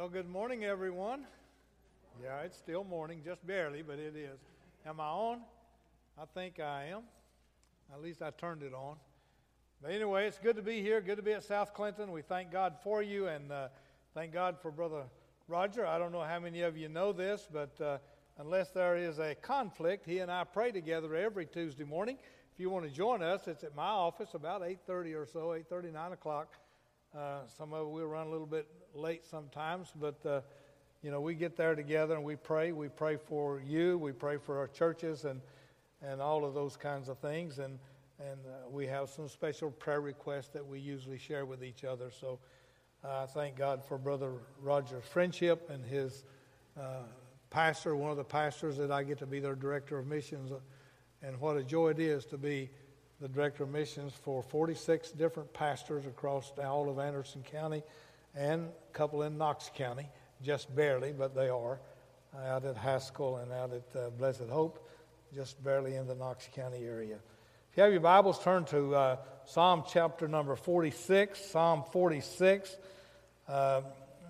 Well, good morning, everyone. Yeah, it's still morning, just barely, but it is. Am I on? I think I am. At least I turned it on. But anyway, it's good to be here. Good to be at South Clinton. We thank God for you, and thank God for Brother Roger. I don't know how many of you know this, but unless there is a conflict, he and I pray together every Tuesday morning. If you want to join us, it's at my office about 8:30 or so, 8:30, 9 o'clock. Some of it we'll run a little bit late sometimes, but we get there together and we pray. We pray for you. We pray for our churches and all of those kinds of things. And we have some special prayer requests that we usually share with each other. So I thank God for Brother Roger's friendship and his pastor, one of the pastors that I get to be their director of missions. And what a joy it is to be the director of missions for 46 different pastors across all of Anderson County and a couple in Knox County, just barely, but they are, out at Haskell and out at Blessed Hope, just barely in the Knox County area. If you have your Bibles, turn to Psalm chapter number 46, Psalm 46. And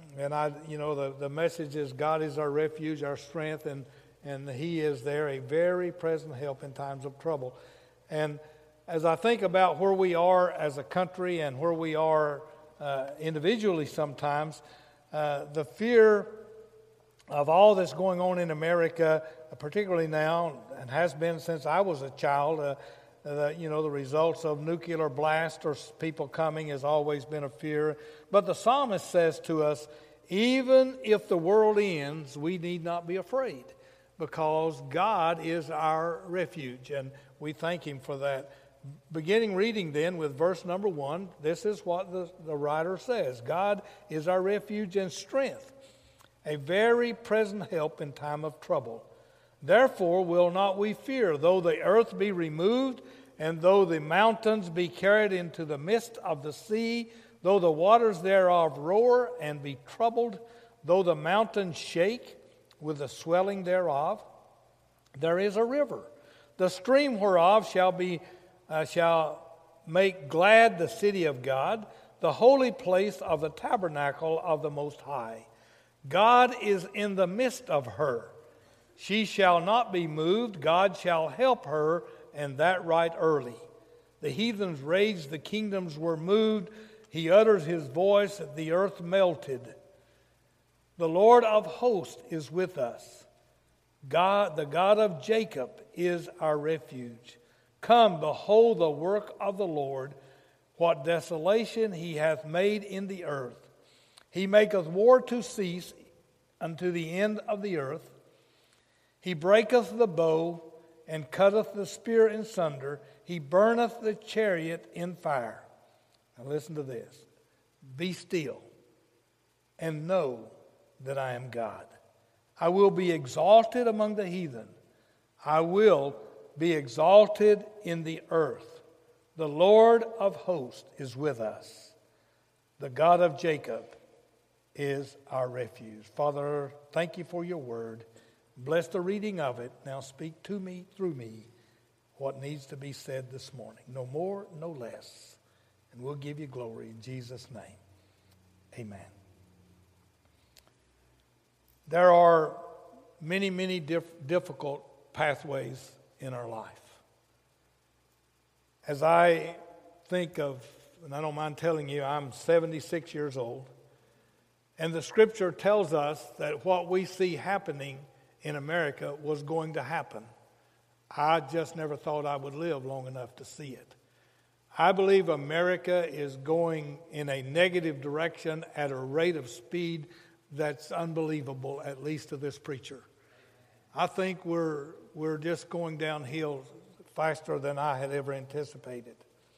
the message is God is our refuge, our strength, and He is there, a very present help in times of trouble. And as I think about where we are as a country and where we are individually sometimes, the fear of all that's going on in America, particularly now, and has been since I was a child, the results of nuclear blast or people coming has always been a fear. But the psalmist says to us, even if the world ends, we need not be afraid, because God is our refuge, and we thank Him for that. Beginning reading then with verse number 1, this is what the writer says. God is our refuge and strength, a very present help in time of trouble. Therefore will not we fear, though the earth be removed, and though the mountains be carried into the midst of the sea, though the waters thereof roar and be troubled, though the mountains shake with the swelling thereof. There is a river, the stream whereof shall make glad the city of God, the holy place of the tabernacle of the Most High. God is in the midst of her. She shall not be moved. God shall help her, and that right early. The heathens raged, the kingdoms were moved. He utters His voice, the earth melted. The Lord of hosts is with us. God, the God of Jacob, is our refuge. Come, behold the work of the Lord, what desolation He hath made in the earth. He maketh war to cease unto the end of the earth. He breaketh the bow and cutteth the spear in sunder. He burneth the chariot in fire. Now listen to this. Be still and know that I am God. I will be exalted among the heathen. I will be exalted in the earth. The Lord of hosts is with us. The God of Jacob is our refuge. Father, thank You for Your word. Bless the reading of it. Now speak to me, through me, what needs to be said this morning. No more, no less. And we'll give You glory in Jesus' name. Amen. There are many, many difficult pathways in our life. As I think of, and I don't mind telling you, I'm 76 years old, and the Scripture tells us that what we see happening in America was going to happen. I just never thought I would live long enough to see it. I believe America is going in a negative direction at a rate of speed that's unbelievable, at least to this preacher. I think we're just going downhill faster than I had ever anticipated.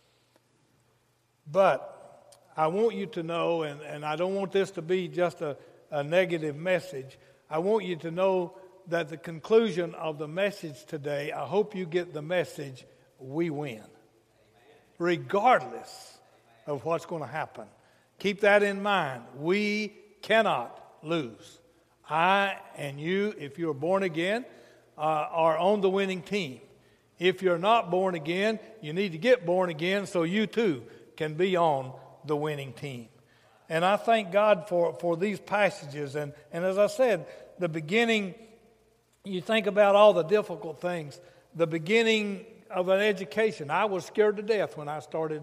But I want you to know, and I don't want this to be just a negative message. I want you to know that the conclusion of the message today, I hope you get the message, we win. Amen. Regardless of what's going to happen. Keep that in mind. We cannot lose. I and you, if you're born again, are on the winning team. If you're not born again, you need to get born again so you too can be on the winning team. And I thank God for these passages. And as I said, the beginning, you think about all the difficult things. The beginning of an education. I was scared to death when I started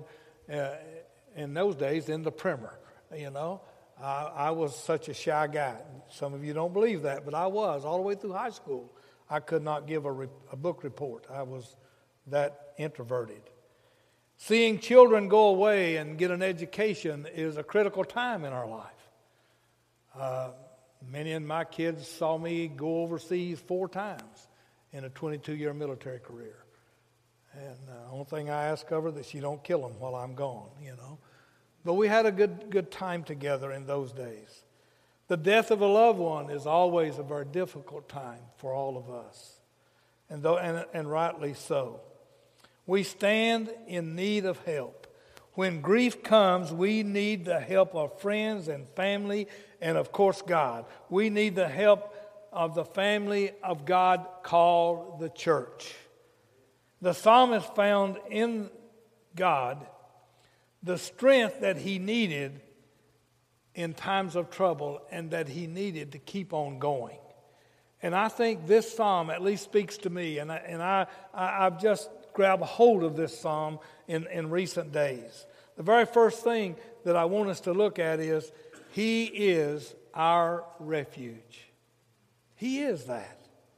in those days in the primer, I was such a shy guy. Some of you don't believe that, but I was all the way through high school. I could not give a book report. I was that introverted. Seeing children go away and get an education is a critical time in our life. Many of my kids saw me go overseas 4 times in a 22-year military career. And the only thing I ask of her that she don't kill them while I'm gone, But we had a good time together in those days. The death of a loved one is always a very difficult time for all of us, and rightly so. We stand in need of help. When grief comes, we need the help of friends and family and, of course, God. We need the help of the family of God called the church. The psalmist found in God the strength that he needed in times of trouble and that he needed to keep on going. And I think this psalm at least speaks to me, and I've just grabbed a hold of this psalm in recent days. The very first thing that I want us to look at is He is our refuge. He is that.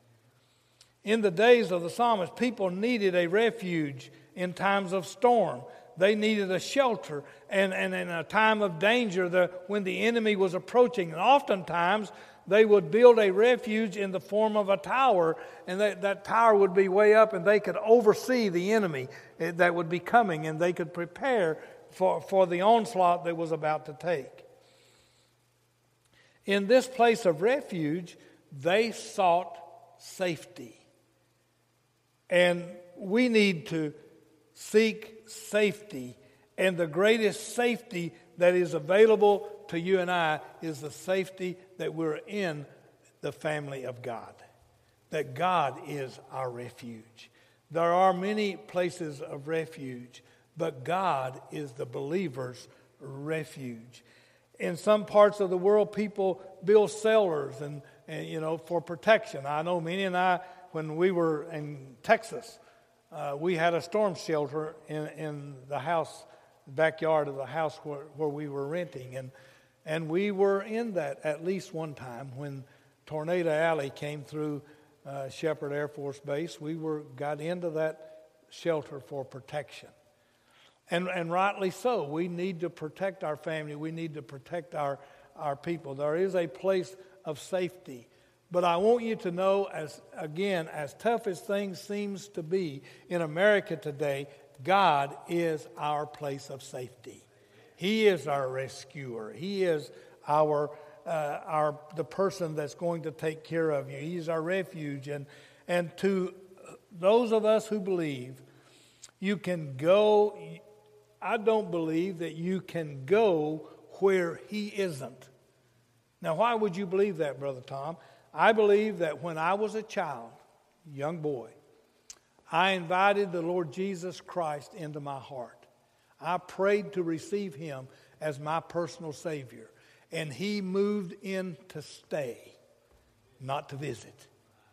In the days of the psalmist, people needed a refuge in times of storm. They needed a shelter, and in a time of danger, when the enemy was approaching. And oftentimes, they would build a refuge in the form of a tower, and that tower would be way up, and they could oversee the enemy that would be coming, and they could prepare for the onslaught that was about to take. In this place of refuge, they sought safety. And we need to seek safety, and the greatest safety that is available to you and I is the safety that we're in the family of God, that God is our refuge. There are many places of refuge, but God is the believer's refuge. In some parts of the world, people build cellars and for protection. I know Minnie and I, when we were in Texas, we had a storm shelter in the house, backyard of the house where we were renting. And we were in that at least one time when Tornado Alley came through Shepherd Air Force Base. We got into that shelter for protection. And rightly so. We need to protect our family. We need to protect our people. There is a place of safety. But I want you to know, as tough as things seems to be in America today, God is our place of safety. He is our rescuer. He is the person that's going to take care of you. He's our refuge. And to those of us who believe, you can go. I don't believe that you can go where He isn't. Now, why would you believe that, Brother Tom? I believe that when I was a child, young boy, I invited the Lord Jesus Christ into my heart. I prayed to receive Him as my personal Savior. And He moved in to stay, not to visit.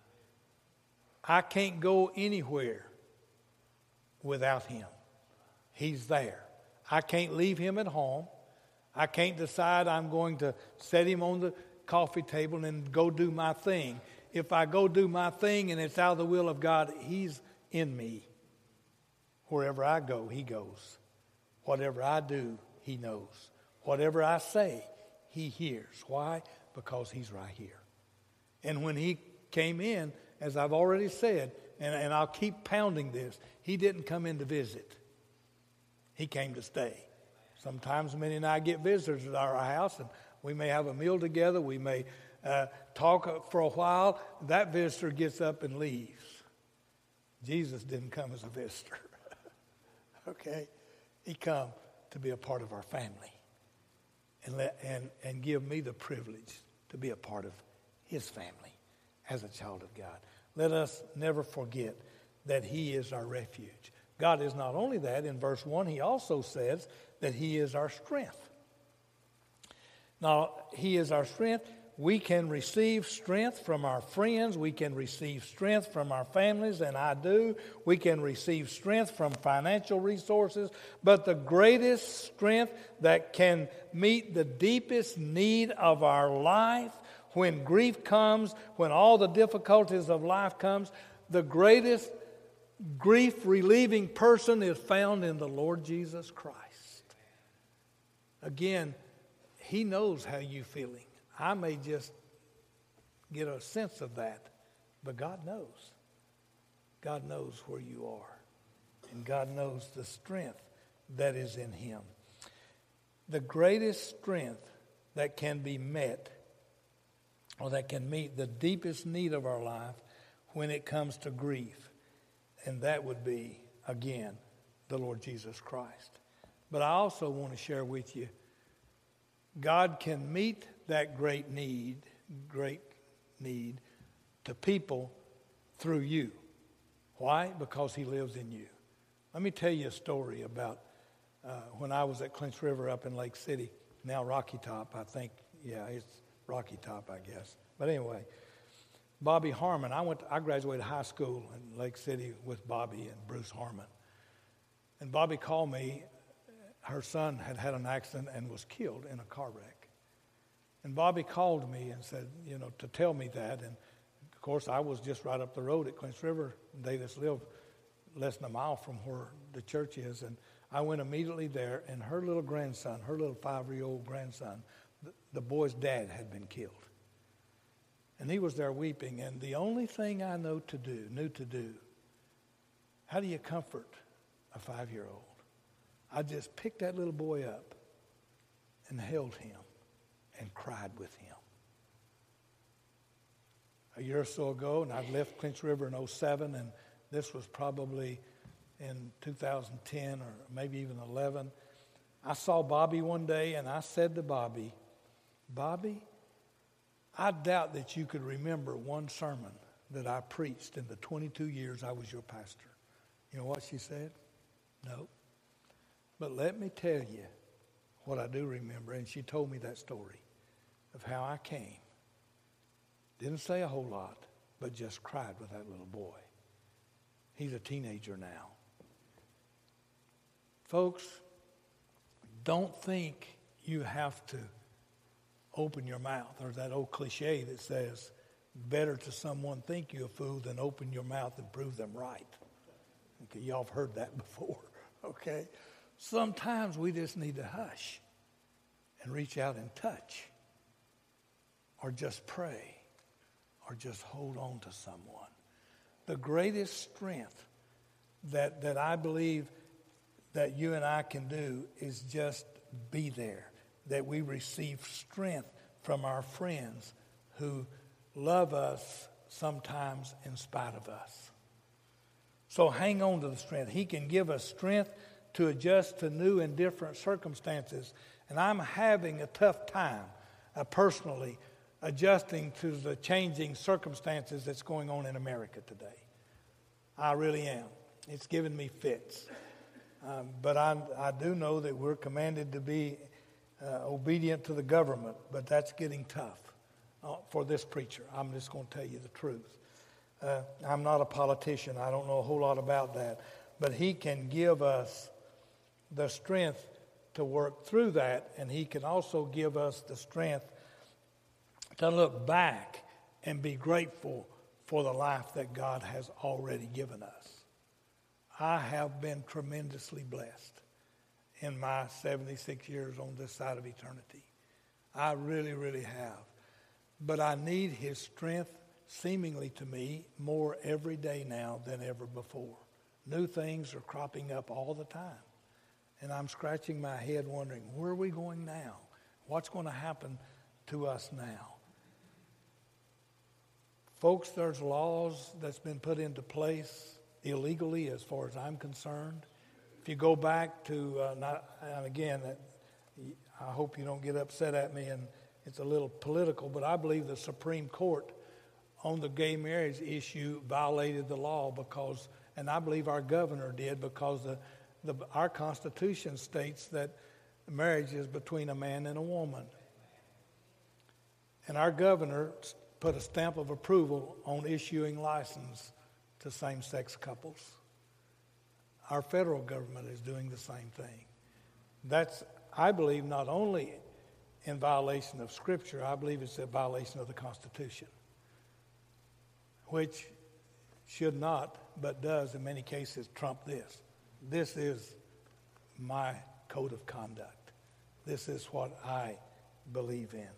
I can't go anywhere without Him. He's there. I can't leave Him at home. I can't decide I'm going to set Him on the coffee table and go do my thing. If I go do my thing and it's out of the will of God, He's in me. Wherever I go, He goes. Whatever I do, He knows. Whatever I say, He hears. Why? Because He's right here. And when He came in, as I've already said, and I'll keep pounding this, He didn't come in to visit. He came to stay. Sometimes Minnie and I get visitors at our house, and we may have a meal together. We may talk for a while. That visitor gets up and leaves. Jesus didn't come as a visitor. Okay? He come to be a part of our family and give me the privilege to be a part of His family as a child of God. Let us never forget that He is our refuge. God is not only that. In verse 1, He also says that He is our strength. Now, He is our strength. We can receive strength from our friends. We can receive strength from our families, and I do. We can receive strength from financial resources. But the greatest strength that can meet the deepest need of our life, when grief comes, when all the difficulties of life comes, the greatest grief-relieving person is found in the Lord Jesus Christ. Again, He knows how you're feeling. I may just get a sense of that, but God knows. God knows where you are, and God knows the strength that is in Him. The greatest strength that can be met, or that can meet the deepest need of our life when it comes to grief, and that would be, again, the Lord Jesus Christ. But I also want to share with you, God can meet that great need to people through you. Why? Because He lives in you. Let me tell you a story about when I was at Clinch River up in Lake City, now Rocky Top, I think. Yeah, it's Rocky Top, I guess. But anyway, Bobby Harmon, I graduated high school in Lake City with Bobby and Bruce Harmon. And Bobby called me. Her son had had an accident and was killed in a car wreck. And Bobby called me and said, to tell me that. And, of course, I was just right up the road at Clinch River. They just live less than a mile from where the church is. And I went immediately there, and her little grandson, her little 5-year-old grandson, the boy's dad had been killed. And he was there weeping. And the only thing I knew to do, how do you comfort a 5-year-old? I just picked that little boy up and held him and cried with him. A year or so ago, and I'd left Clinch River in 2007, and this was probably in 2010 or maybe even 11. I saw Bobby one day, and I said to Bobby, Bobby, I doubt that you could remember one sermon that I preached in the 22 years I was your pastor. You know what she said? No. But let me tell you what I do remember. And she told me that story of how I came. Didn't say a whole lot, but just cried with that little boy. He's a teenager now. Folks, don't think you have to open your mouth. There's that old cliche that says, better to someone think you a fool than open your mouth and prove them right. Okay, y'all have heard that before, okay? Sometimes we just need to hush and reach out and touch, or just pray, or just hold on to someone. The greatest strength that I believe that you and I can do is just be there, that we receive strength from our friends who love us sometimes in spite of us. So hang on to the strength. He can give us strength to adjust to new and different circumstances. And I'm having a tough time personally adjusting to the changing circumstances that's going on in America today. I really am. It's giving me fits. But I do know that we're commanded to be obedient to the government, but that's getting tough for this preacher. I'm just going to tell you the truth. I'm not a politician. I don't know a whole lot about that. But He can give us the strength to work through that, and He can also give us the strength to look back and be grateful for the life that God has already given us. I have been tremendously blessed in my 76 years on this side of eternity. I really, really have. But I need His strength, seemingly to me, more every day now than ever before. New things are cropping up all the time. And I'm scratching my head wondering, where are we going now? What's going to happen to us now? Folks, there's laws that's been put into place illegally as far as I'm concerned. If you go back to, and again, I hope you don't get upset at me and it's a little political, but I believe the Supreme Court on the gay marriage issue violated the law because, and I believe our governor did, because our Constitution states that marriage is between a man and a woman. And our governor put a stamp of approval on issuing license to same-sex couples. Our federal government is doing the same thing. That's, I believe, not only in violation of Scripture, I believe it's a violation of the Constitution, which should not, but does in many cases, trump this. This is my code of conduct. This is what I believe in.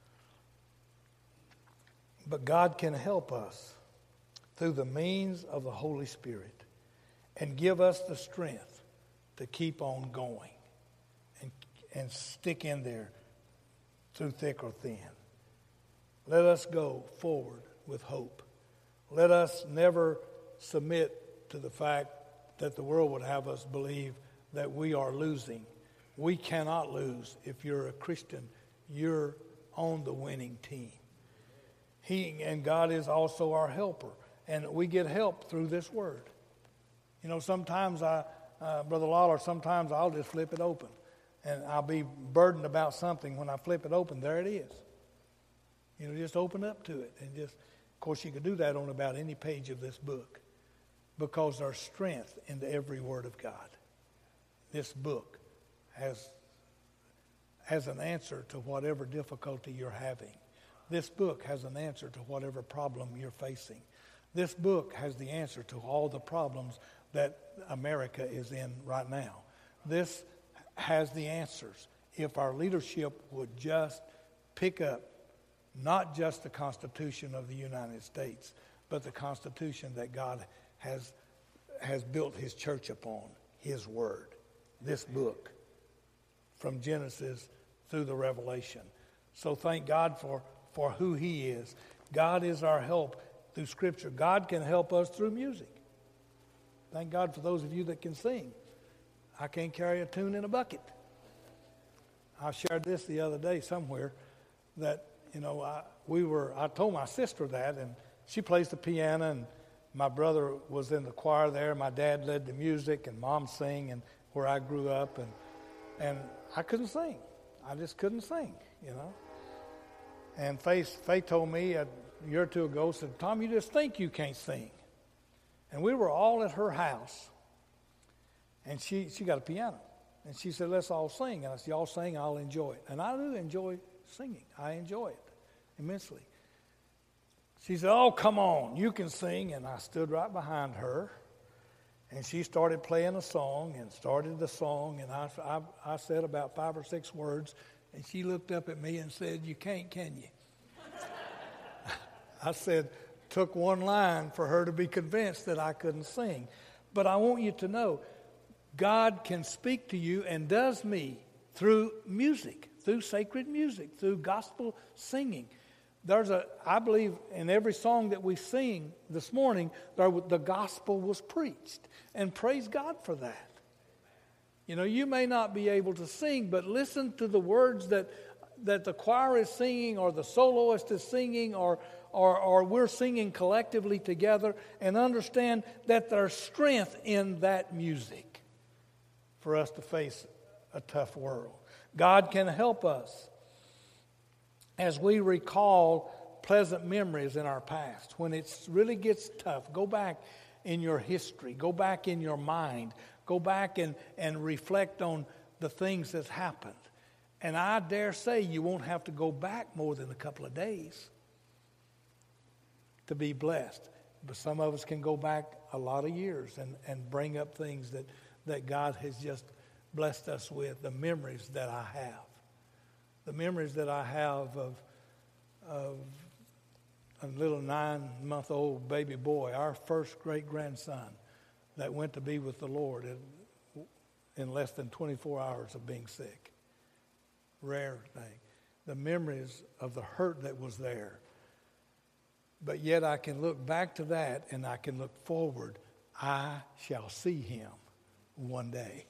But God can help us through the means of the Holy Spirit and give us the strength to keep on going and stick in there through thick or thin. Let us go forward with hope. Let us never submit to the fact that the world would have us believe that we are losing. We cannot lose. If you're a Christian, you're on the winning team. He and God is also our helper, and we get help through this word. You know, sometimes Brother Lawler, sometimes I'll just flip it open, and I'll be burdened about something. When I flip it open, there it is. You know, just open up to it, and just, of course, you could do that on about any page of this book, because there's strength in every word of God. This book has an answer to whatever difficulty you're having. This book has an answer to whatever problem you're facing. This book has the answer to all the problems that America is in right now. This has the answers. If our leadership would just pick up not just the Constitution of the United States, but the Constitution that God has built His church upon, His Word, this book, from Genesis through the Revelation. So thank God for who He is. God is our help through Scripture. God can help us through music. Thank God for those of you that can sing. I can't carry a tune in a bucket. I shared this the other day somewhere that, you know, I told my sister that, and she plays the piano, and my brother was in the choir there. My dad led the music, and Mom sang, and where I grew up, and I couldn't sing. I just couldn't sing, you know. And Faith told me a year or two ago, said, Tom, you just think you can't sing. And we were all at her house, and she got a piano. And she said, let's all sing. And I said, y'all sing, I'll enjoy it. And I do enjoy singing. I enjoy it immensely. She said, oh, come on, you can sing. And I stood right behind her, and she started playing a song and started the song. And I said about 5 or 6 words, and she looked up at me and said, you can't, can you? I said, took one line for her to be convinced that I couldn't sing. But I want you to know, God can speak to you and does me through music, through sacred music, through gospel singing. I believe in every song that we sing this morning, the gospel was preached. And praise God for that. You know, you may not be able to sing, but listen to the words that the choir is singing, or the soloist is singing, or we're singing collectively together, and understand that there's strength in that music for us to face a tough world. God can help us as we recall pleasant memories in our past. When it really gets tough, go back in your history, go back in your mind, go back and reflect on the things that happened. And I dare say you won't have to go back more than a couple of days to be blessed. But some of us can go back a lot of years and bring up things that God has just blessed us with, the memories that I have. The memories that I have of a little 9-month-old baby boy, our first great-grandson that went to be with the Lord in less than 24 hours of being sick. Rare thing. The memories of the hurt that was there. But yet I can look back to that, and I can look forward. I shall see him one day.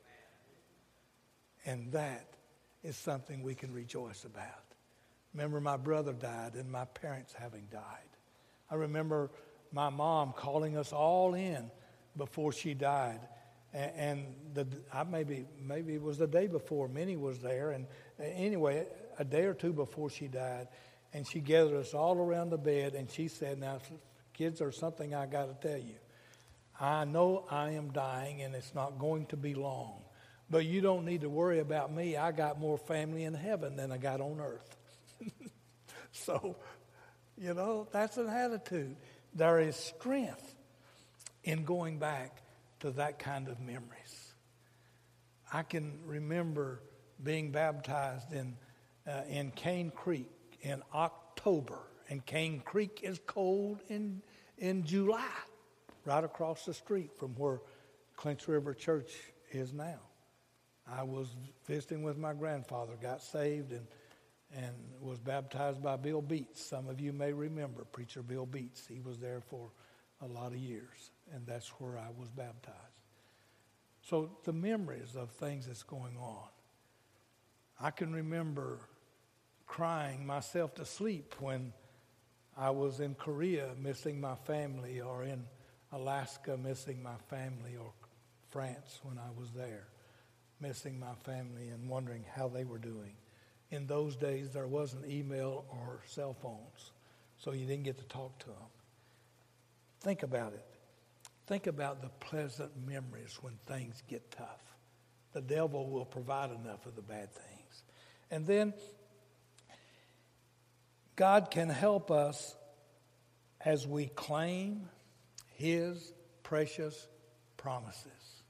And that is something we can rejoice about. Remember, my brother died and my parents having died. I remember my mom calling us all in before she died. And maybe it was the day before. Minnie was there. And anyway, a day or two before she died. And she gathered us all around the bed, and she said, now, kids, there's something I got to tell you. I know I am dying, and it's not going to be long. But you don't need to worry about me. I got more family in heaven than I got on earth. So, that's an attitude. There is strength in going back to that kind of memories. I can remember being baptized in Cane Creek in October. And Cane Creek is cold in July, right across the street from where Clinch River Church is now. I was visiting with my grandfather, got saved, and was baptized by Bill Beats. Some of you may remember Preacher Bill Beats. He was there for a lot of years, and that's where I was baptized. So the memories of things that's going on. I can remember crying myself to sleep when I was in Korea missing my family, or in Alaska missing my family, or France when I was there missing my family and wondering how they were doing. In those days, there wasn't email or cell phones, so you didn't get to talk to them. Think about it. Think about the pleasant memories when things get tough. The devil will provide enough of the bad things. And then God can help us as we claim His precious promises.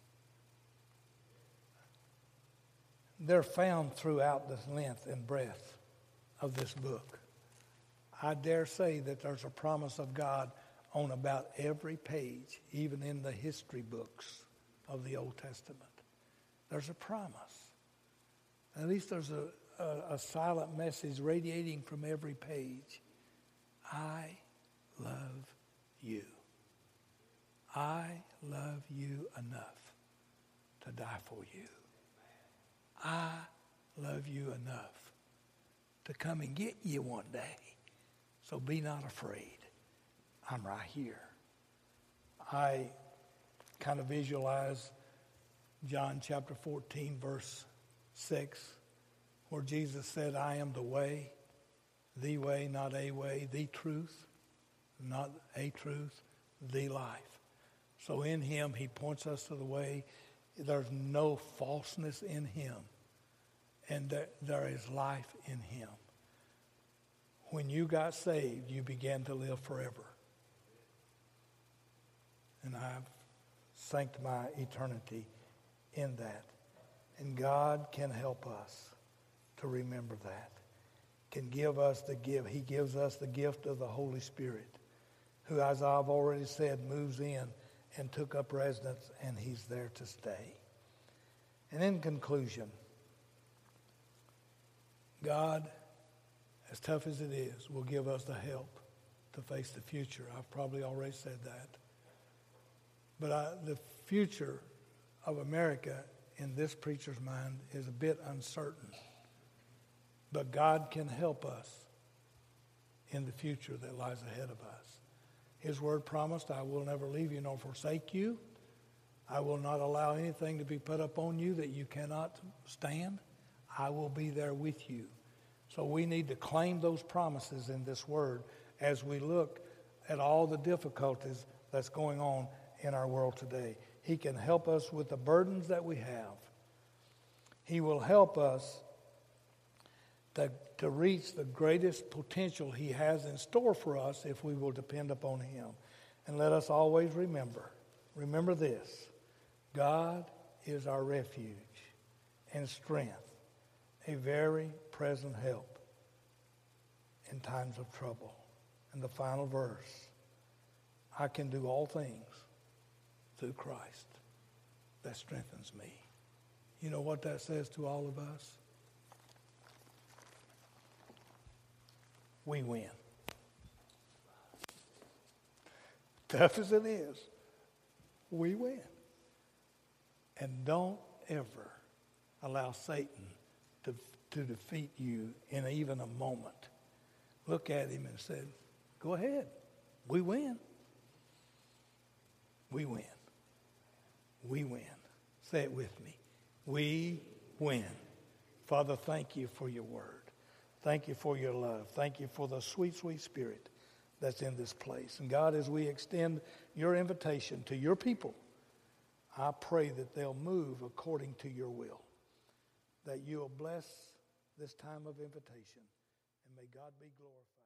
They're found throughout the length and breadth of this book. I dare say that there's a promise of God on about every page, even in the history books of the Old Testament. There's a promise. At least there's a silent message radiating from every page. I love you. I love you enough to die for you. I love you enough to come and get you one day. So be not afraid. I'm right here. I kind of visualize John chapter 14, verse 6, where Jesus said, I am the way, not a way, the truth, not a truth, the life. So in Him, He points us to the way. There's no falseness in Him. And there is life in Him. When you got saved, you began to live forever. And I've sank my eternity in that. And God can help us to remember that. Can give us the gift. He gives us the gift of the Holy Spirit, who, as I've already said, moves in and took up residence, and He's there to stay. And in conclusion, God, as tough as it is, will give us the help to face the future. I've probably already said that. But the future of America in this preacher's mind is a bit uncertain. But God can help us in the future that lies ahead of us. His word promised, I will never leave you nor forsake you. I will not allow anything to be put up on you that you cannot stand. I will be there with you. So we need to claim those promises in this word as we look at all the difficulties that's going on in our world today. He can help us with the burdens that we have. He will help us to reach the greatest potential He has in store for us if we will depend upon Him. And let us always remember this: God is our refuge and strength, a very present help in times of trouble. And the final verse, I can do all things through Christ that strengthens me. You know what that says to all of us? We win. Tough as it is, we win. And don't ever allow Satan to defeat you in even a moment. Look at him and say, go ahead. We win. We win. We win. Say it with me. We win. Father, thank you for your word. Thank you for your love. Thank you for the sweet, sweet Spirit that's in this place. And God, as we extend your invitation to your people, I pray that they'll move according to your will, that you'll bless this time of invitation, and may God be glorified.